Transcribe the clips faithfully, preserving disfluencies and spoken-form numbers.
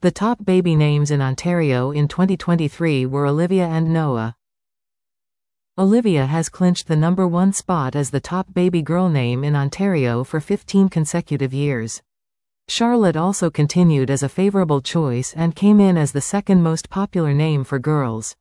The top baby names in Ontario in twenty twenty-three were Olivia and Noah. Olivia has clinched the number one spot as the top baby girl name in Ontario for fifteen consecutive years. Charlotte also continued as a favorable choice and came in as the second most popular name for girls.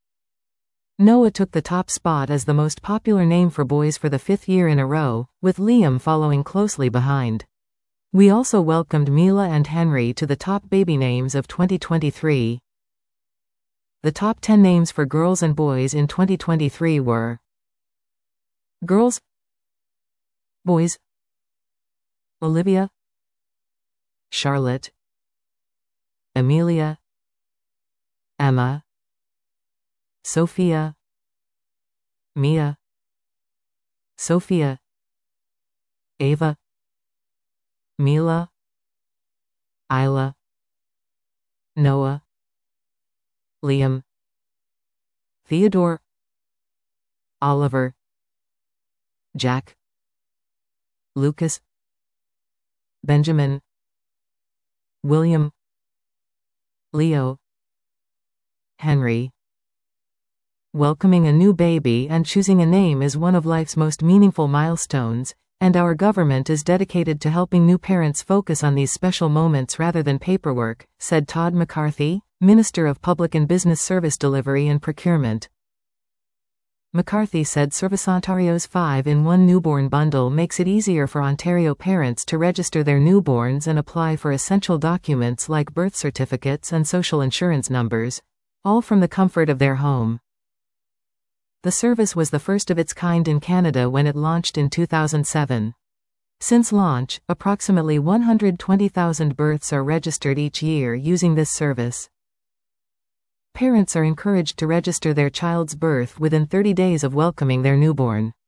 Noah took the top spot as the most popular name for boys for the fifth year in a row, with Liam following closely behind. We also welcomed Mila and Henry to the top baby names of twenty twenty-three. The top ten names for girls and boys in twenty twenty-three were: Girls, Boys, Olivia, Charlotte, Amelia, Emma, Sophia, Mia, Sophia, Ava, Mila, Isla, Noah, Liam, Theodore, Oliver, Jack, Lucas, Benjamin, William, Leo, Henry. Welcoming a new baby and choosing a name is one of life's most meaningful milestones, and our government is dedicated to helping new parents focus on these special moments rather than paperwork, said Todd McCarthy, Minister of Public and Business Service Delivery and Procurement. McCarthy said Service Ontario's five in one newborn bundle makes it easier for Ontario parents to register their newborns and apply for essential documents like birth certificates and social insurance numbers, all from the comfort of their home. The service was the first of its kind in Canada when it launched in two thousand seven. Since launch, approximately one hundred twenty thousand births are registered each year using this service. Parents are encouraged to register their child's birth within thirty days of welcoming their newborn.